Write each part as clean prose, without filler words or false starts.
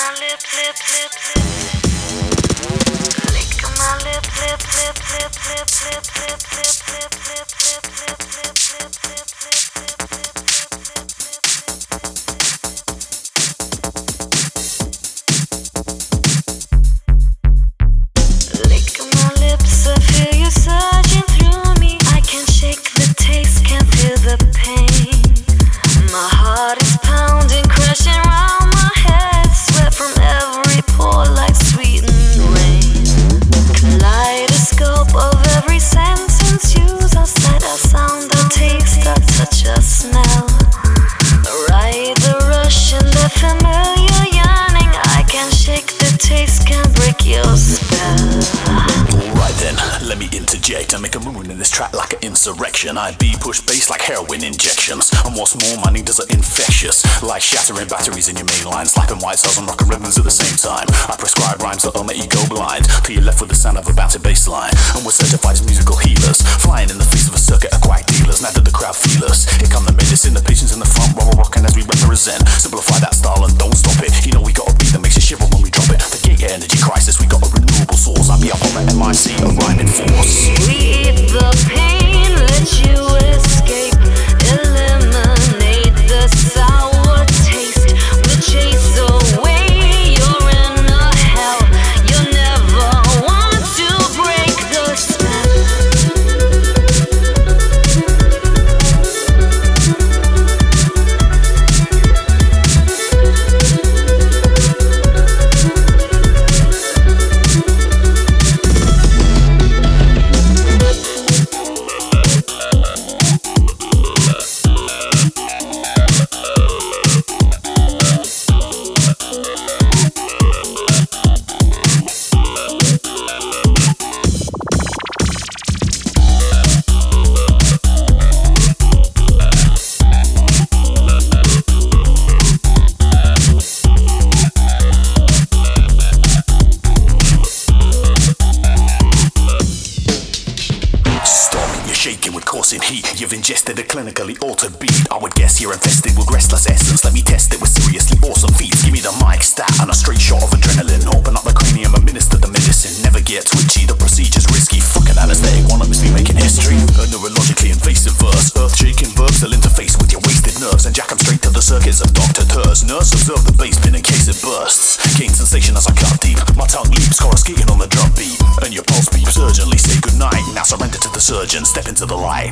I be push bass like heroin injections. And what's more, my needles are infectious, like shattering batteries in your main line, slapping white cells and rocking rhythms at the same time. I prescribe rhymes that'll make you go blind, till you're left with the sound of a bouncy bass line. And we're certified as musical healers, flying in the face of a circuit of quack dealers. Now that the crowd feel us, here come the medicine, the patients in the front row are rocking as we represent. Simplify that style and don't stop it. You know we got a beat that makes you shiver when we drop it. Forget your energy crisis, we got a renewable source. I'll be up on the MIC, a rhyming force. We eat the pain, let you escape, eliminate the sour taste. We chase away your inner hell. You never want to break the spell. You've ingested a clinically altered beat. I would guess you're infested with restless essence. Let me test it with seriously awesome feats. Give me the mic stat and a straight shot of adrenaline. Open up the cranium, administer the medicine. Never get twitchy, the procedure's risky. Fucking anesthetic, one of us be making history. A neurologically invasive verse, earth-shaking verbs will interface with your wasted nerves and jack them straight to the circuits of Dr. Turs. Nurse, observe the bass pin in case it bursts. Gain sensation as I cut deep. My tongue leaps, coruscating on the drum beat. And your pulse beeps urgently. Say goodnight. Now surrender to the surgeon. Step into the light.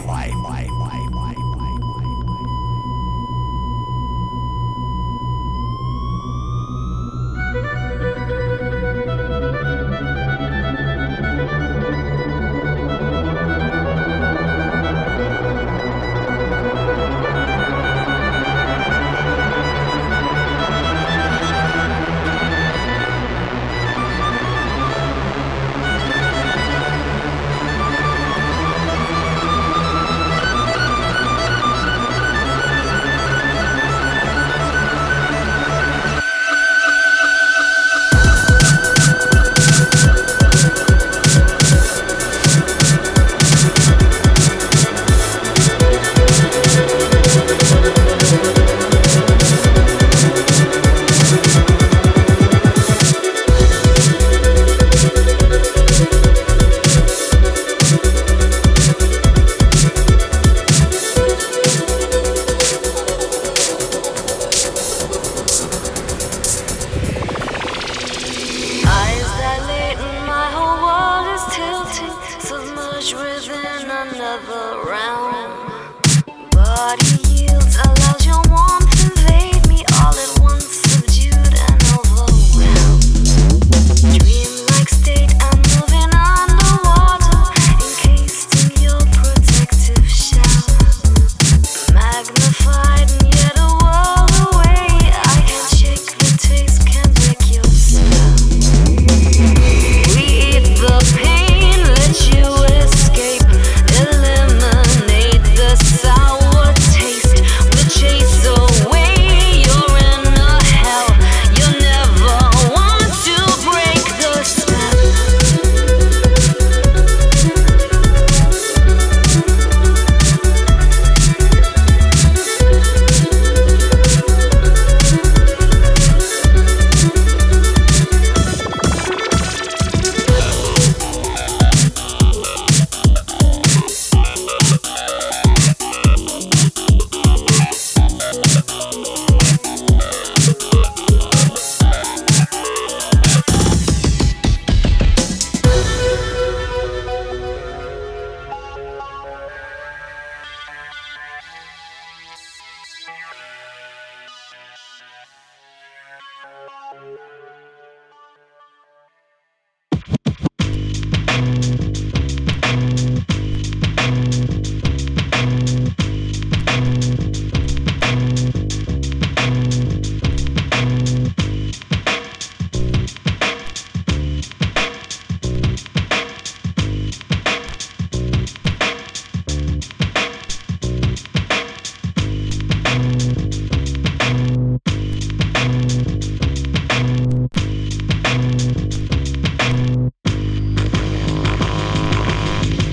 Within another round.